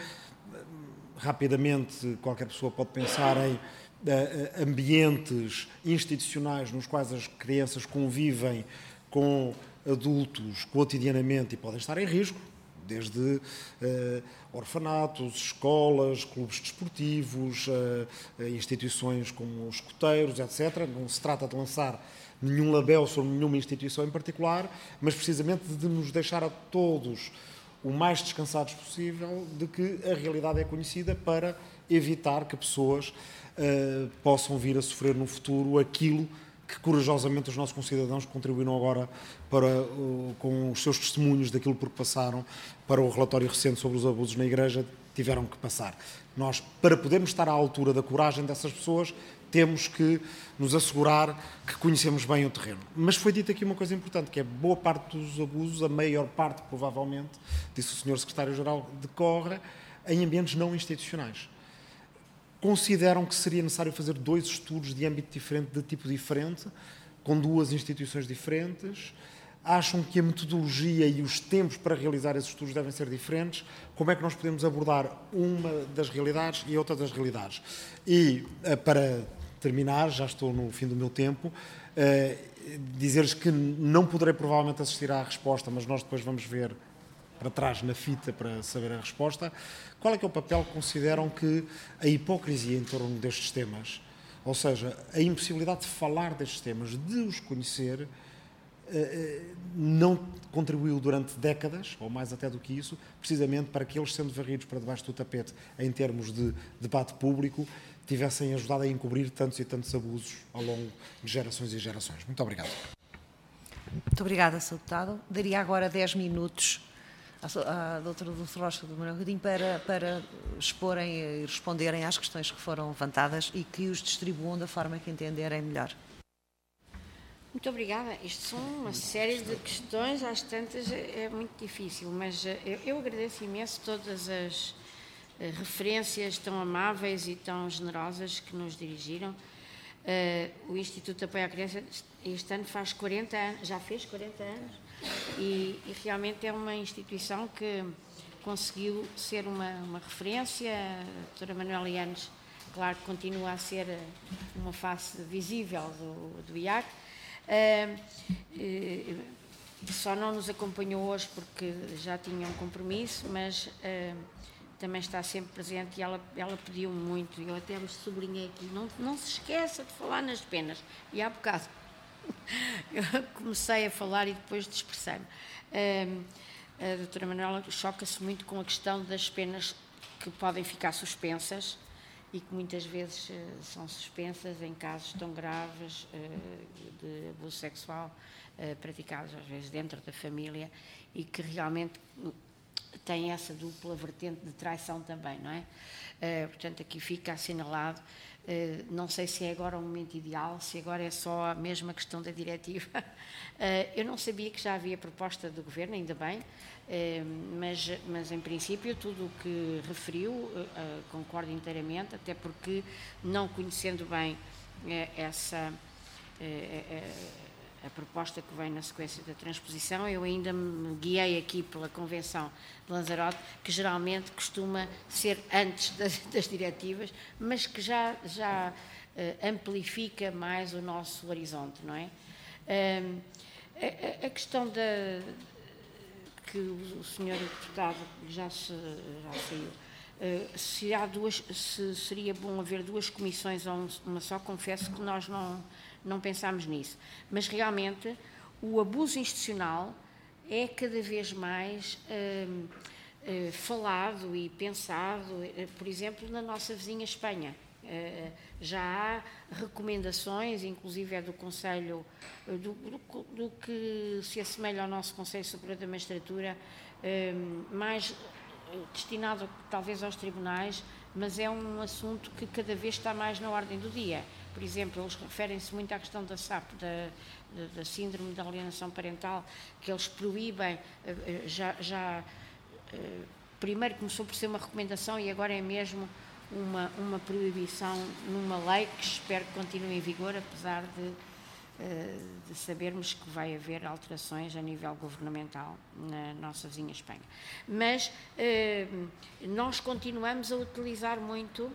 Rapidamente qualquer pessoa pode pensar em uh, ambientes institucionais nos quais as crianças convivem com adultos cotidianamente e podem estar em risco, desde uh, orfanatos, escolas, clubes desportivos, uh, instituições como os escoteiros, etcétera. Não se trata de lançar nenhum label sobre nenhuma instituição em particular, mas precisamente de nos deixar a todos o mais descansados possível de que a realidade é conhecida, para evitar que pessoas uh, possam vir a sofrer no futuro aquilo que corajosamente os nossos concidadãos contribuíram agora para, uh, com os seus testemunhos daquilo por que passaram, para o relatório recente sobre os abusos na Igreja, tiveram que passar. Nós, para podermos estar à altura da coragem dessas pessoas, temos que nos assegurar que conhecemos bem o terreno. Mas foi dito aqui uma coisa importante, que é boa parte dos abusos, a maior parte, provavelmente, disse o senhor Secretário-Geral, decorre em ambientes não institucionais. Consideram que seria necessário fazer dois estudos de âmbito diferente, de tipo diferente, com duas instituições diferentes? Acham que a metodologia e os tempos para realizar esses estudos devem ser diferentes? Como é que nós podemos abordar uma das realidades e outra das realidades? E, para terminar, já estou no fim do meu tempo, dizer-lhes que não poderei provavelmente assistir à resposta, mas nós depois vamos ver para trás na fita para saber a resposta. Qual é que é o papel que consideram que a hipocrisia em torno destes temas, ou seja, a impossibilidade de falar destes temas, de os conhecer, não contribuiu durante décadas, ou mais até do que isso, precisamente para que eles, sendo varridos para debaixo do tapete em termos de debate público, tivessem ajudado a encobrir tantos e tantos abusos ao longo de gerações e gerações. Muito obrigado. Muito obrigada, senhor Deputado. Daria agora dez minutos à, à doutora Dulce Rocha do Manuel Godinho para, para exporem e responderem às questões que foram levantadas e que os distribuam da forma que entenderem melhor. Muito obrigada. Isto são uma série de questões, às tantas é muito difícil, mas eu, eu agradeço imenso todas as uh, referências tão amáveis e tão generosas que nos dirigiram. Uh, o Instituto de Apoio à Criança este ano faz quarenta anos, já fez quarenta anos, e, e realmente é uma instituição que conseguiu ser uma, uma referência. A doutora Manuela Yanes, claro, continua a ser uma face visível do, do I A C. Uh, uh, só não nos acompanhou hoje porque já tinha um compromisso, mas uh, também está sempre presente, e ela, ela pediu muito, eu até vos sublinhei aqui, não, não se esqueça de falar nas penas. E há bocado eu comecei a falar e depois dispersei-me. Um, a doutora Manuela choca-se muito com a questão das penas que podem ficar suspensas e que muitas vezes uh, são suspensas em casos tão graves uh, de abuso sexual uh, praticados às vezes dentro da família, e que realmente tem essa dupla vertente de traição também, não é? Uh, portanto, aqui fica assinalado. Uh, não sei se é agora o momento ideal, se agora é só a mesma questão da diretiva. Uh, eu não sabia que já havia proposta do Governo, ainda bem, uh, mas, mas em princípio tudo o que referiu uh, uh, concordo inteiramente, até porque não conhecendo bem uh, essa... Uh, uh, a proposta que vem na sequência da transposição, eu ainda me guiei aqui pela Convenção de Lanzarote, que geralmente costuma ser antes das, das diretivas, mas que já, já uh, amplifica mais o nosso horizonte, não é? Uh, a, a questão da que o senhor deputado já, se, já saiu, uh, se há duas, se seria bom haver duas comissões ou uma só, confesso que nós não não pensámos nisso, mas realmente o abuso institucional é cada vez mais uh, uh, falado e pensado, uh, por exemplo, na nossa vizinha Espanha. Uh, já há recomendações, inclusive é do Conselho, uh, do, do, do que se assemelha ao nosso Conselho Superior da Magistratura, uh, mais destinado talvez aos tribunais, mas é um assunto que cada vez está mais na ordem do dia. Por exemplo, eles referem-se muito à questão da S A P, da, da, da síndrome da alienação parental, que eles proíbem, já, já primeiro começou por ser uma recomendação e agora é mesmo uma, uma proibição numa lei que espero que continue em vigor, apesar de, de sabermos que vai haver alterações a nível governamental na nossa vizinha Espanha. Mas nós continuamos a utilizar muito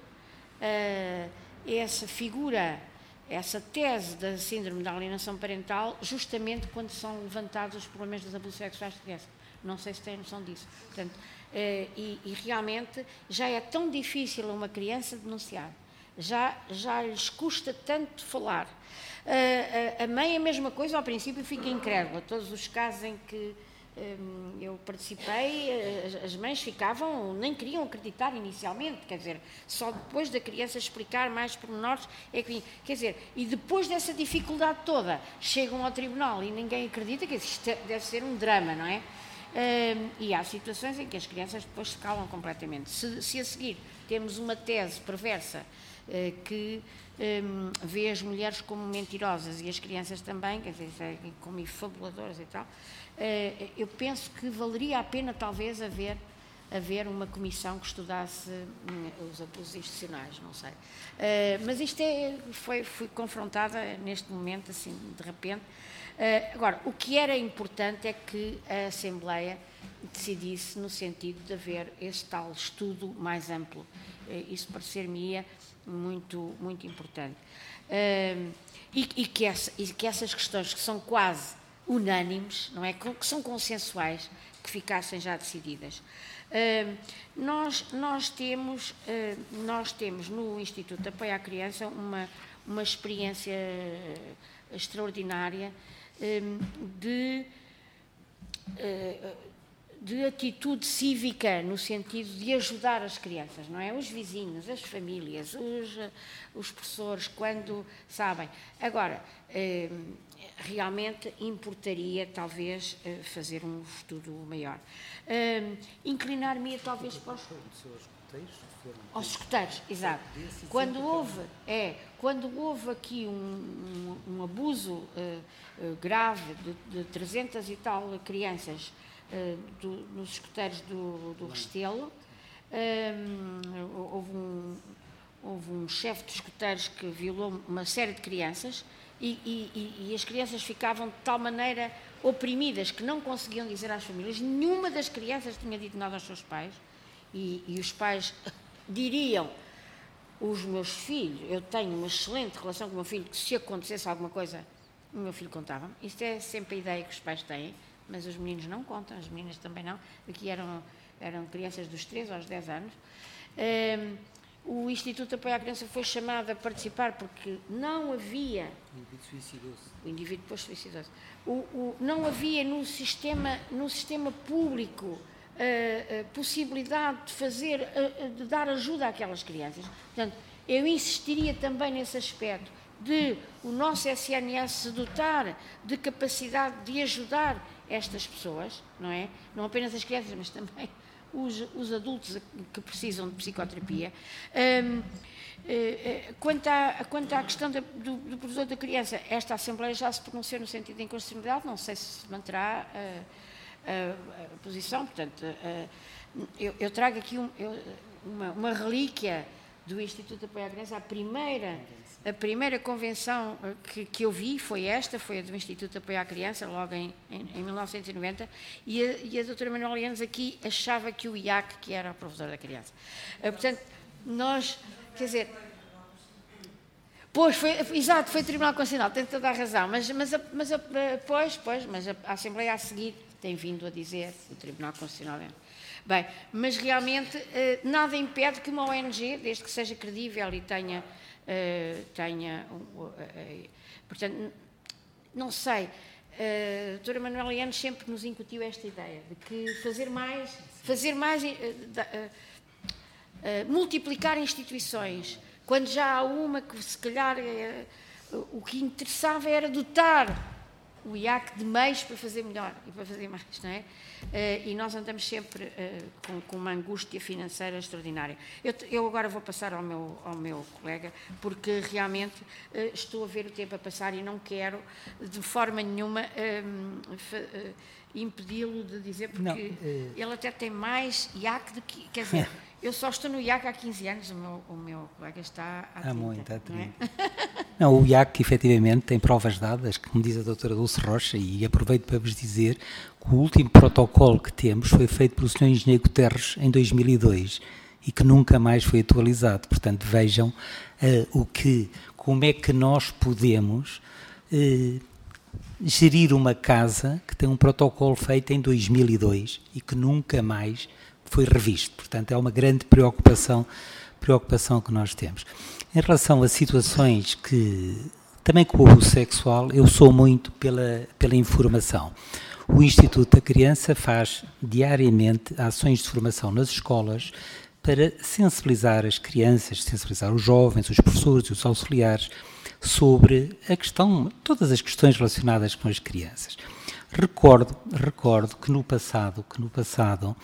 essa figura, essa tese da síndrome da alienação parental, justamente quando são levantados os problemas dos abusos sexuais de criança. Não sei se têm noção disso. Portanto, e, e realmente já é tão difícil a uma criança denunciar, já, já lhes custa tanto falar. A, a, a mãe é a mesma coisa, ao princípio fica incrédula. Todos os casos em que hum, eu participei, as, as mães ficavam, nem queriam acreditar inicialmente, quer dizer, só depois da criança explicar mais pormenores, é que, quer dizer, e depois dessa dificuldade toda, chegam ao tribunal e ninguém acredita, que isto deve ser um drama, não é? Hum, e há situações em que as crianças depois se calam completamente. Se, se a seguir temos uma tese perversa uh, que Um, vê as mulheres como mentirosas e as crianças também, quer dizer, como infabuladoras e tal, uh, eu penso que valeria a pena talvez haver, haver uma comissão que estudasse um, os abusos institucionais, não sei. Uh, mas isto é, foi, fui confrontada neste momento, assim, de repente. Uh, agora, o que era importante é que a Assembleia decidisse no sentido de haver esse tal estudo mais amplo. Uh, isso parecer-me-ia muito, muito importante. Uh, e, e, que essa, e que essas questões que são quase unânimes, não é? Que são consensuais, que ficassem já decididas. Uh, nós, nós, temos, uh, nós temos no Instituto de Apoio à Criança uma, uma experiência extraordinária um, de... Uh, de atitude cívica, no sentido de ajudar as crianças, não é? Os vizinhos, as famílias, os, os professores, quando sabem. Agora, eh, realmente importaria, talvez, eh, fazer um estudo maior. Eh, Inclinar-me talvez para os... Aos escuteiros, exato. Quando houve, é, quando houve aqui um, um, um abuso uh, grave de, de trezentas e tal crianças uh, do, nos escuteiros do, do Restelo, um, houve um, houve um chefe de escoteiros que violou uma série de crianças e, e, e as crianças ficavam de tal maneira oprimidas que não conseguiam dizer às famílias. Nenhuma das crianças tinha dito nada aos seus pais e, e os pais diriam: os meus filhos, eu tenho uma excelente relação com o meu filho, que se acontecesse alguma coisa, o meu filho contava. Isto é sempre a ideia que os pais têm, mas os meninos não contam, as meninas também não. Aqui eram, eram crianças dos três aos dez anos. Um, o Instituto de Apoio à Criança foi chamado a participar porque não havia... O indivíduo suicidou-se. O indivíduo depois suicidou-se. O, o, não havia no sistema, no sistema público a, a possibilidade de fazer, a, a, de dar ajuda àquelas crianças. Portanto, eu insistiria também nesse aspecto de o nosso S N S se dotar de capacidade de ajudar estas pessoas, não é? Não apenas as crianças, mas também os, os adultos que precisam de psicoterapia. Um, quanto, à, quanto à questão do, do professor da criança, esta Assembleia já se pronunciou no sentido de inconstitucionalidade, não sei se manterá a, a, a posição, portanto, a, eu, eu trago aqui um, eu, uma, uma relíquia do Instituto de Apoio à Criança. A primeira, a primeira convenção que, que eu vi foi esta, foi a do Instituto de Apoio à Criança, logo em, em, em mil novecentos e noventa, e a, e a doutora Manuela Lianos aqui achava que o I A C que era o professor da criança. Uh, portanto, nós, quer dizer... Pois, foi, exato, foi o Tribunal Constitucional, tem toda a razão, mas, mas, mas pois, pois, mas a, a Assembleia a seguir tem vindo a dizer, o Tribunal Constitucional é... Bem, mas realmente eh, nada impede que uma O N G, desde que seja credível e tenha, eh, tenha uh, uh, uh, portanto, não sei, a doutora Manuela Lianos sempre nos incutiu esta ideia de que fazer mais, fazer mais, uh, uh, uh, multiplicar instituições, quando já há uma que se calhar uh, o que interessava era dotar o I A C de meios para fazer melhor e para fazer mais, não é? Uh, e nós andamos sempre uh, com, com uma angústia financeira extraordinária. Eu, eu agora vou passar ao meu, ao meu colega, porque realmente uh, estou a ver o tempo a passar e não quero, de forma nenhuma, uh, uh, impedi-lo de dizer, porque não, uh... ele até tem mais I A C do que... Quer dizer, eu só estou no I A C há quinze anos, o meu, o meu colega está há trinta. Há muito, há trinta. Não, é? Não, o I A C, efetivamente, tem provas dadas, como diz a doutora Dulce Rocha, e aproveito para vos dizer que o último protocolo que temos foi feito pelo senhor Engenheiro Guterres em dois mil e dois e que nunca mais foi atualizado. Portanto, vejam uh, o que, como é que nós podemos uh, gerir uma casa que tem um protocolo feito em dois mil e dois e que nunca mais foi revisto. Portanto, é uma grande preocupação, preocupação que nós temos. Em relação a situações que, também com o abuso sexual, eu sou muito pela, pela informação. O Instituto da Criança faz diariamente ações de formação nas escolas para sensibilizar as crianças, sensibilizar os jovens, os professores e os auxiliares sobre a questão, todas as questões relacionadas com as crianças. Recordo, recordo que no passado, que no passado,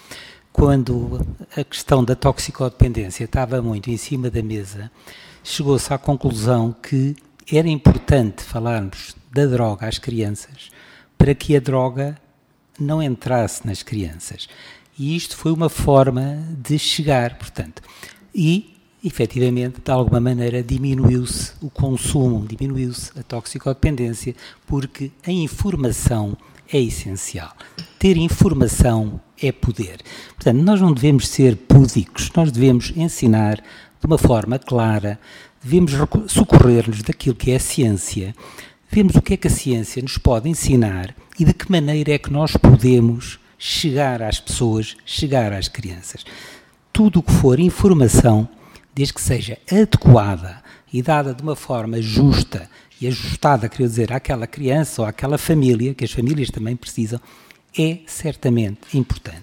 quando a questão da toxicodependência estava muito em cima da mesa, chegou-se à conclusão que era importante falarmos da droga às crianças para que a droga não entrasse nas crianças. E isto foi uma forma de chegar, portanto, e, efetivamente, de alguma maneira, diminuiu-se o consumo, diminuiu-se a toxicodependência, porque a informação é essencial. Ter informação é poder. Portanto, nós não devemos ser púdicos, nós devemos ensinar de uma forma clara, devemos socorrer-nos daquilo que é a ciência, vemos o que é que a ciência nos pode ensinar e de que maneira é que nós podemos chegar às pessoas, chegar às crianças. Tudo o que for informação, desde que seja adequada e dada de uma forma justa e ajustada, quer dizer, àquela criança ou àquela família, que as famílias também precisam, é certamente importante.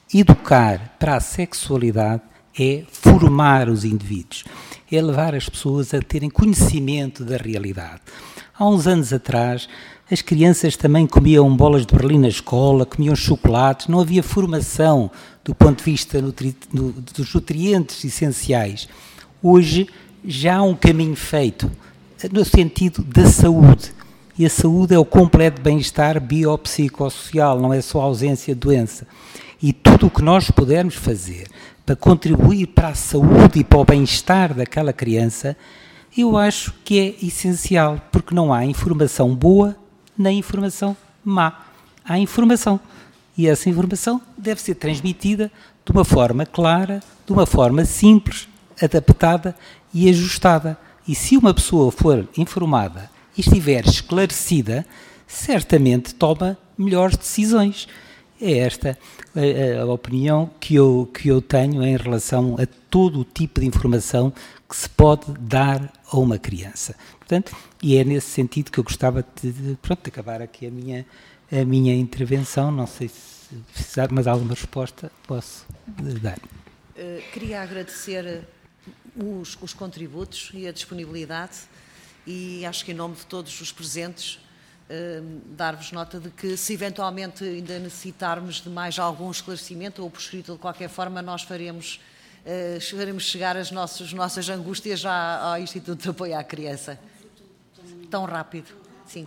Educar para a sexualidade é formar os indivíduos, é levar as pessoas a terem conhecimento da realidade. Há uns anos atrás, as crianças também comiam bolas de Berlim na escola, comiam chocolates, não havia formação do ponto de vista nutri- no, dos nutrientes essenciais. Hoje já há um caminho feito, no sentido da saúde. E a saúde é o completo bem-estar biopsicossocial, não é só a ausência de doença. E tudo o que nós pudermos fazer para contribuir para a saúde e para o bem-estar daquela criança, eu acho que é essencial, porque não há informação boa nem informação má. Há informação. E essa informação deve ser transmitida de uma forma clara, de uma forma simples, adaptada e ajustada. E se uma pessoa for informada e estiver esclarecida, certamente toma melhores decisões. É esta a, a opinião que eu, que eu tenho em relação a todo o tipo de informação que se pode dar a uma criança. Portanto, e é nesse sentido que eu gostava de, de, pronto, de acabar aqui a minha, a minha intervenção. Não sei se precisar de mais alguma resposta, posso dar. Uh, queria agradecer os, os contributos e a disponibilidade e acho que em nome de todos os presentes uh, dar-vos nota de que se eventualmente ainda necessitarmos de mais algum esclarecimento ou por escrito de qualquer forma nós faremos, uh, faremos chegar as nossas, nossas angústias já ao Instituto de Apoio à Criança. Tão rápido, sim.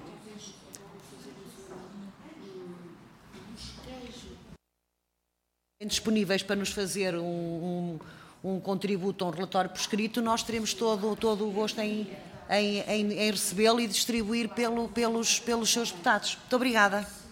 Disponíveis para nos fazer um, um, um contributo, um relatório por escrito, nós teremos todo, todo o gosto em, em, em, em recebê-lo e distribuir pelo, pelos, pelos seus deputados. Muito obrigada.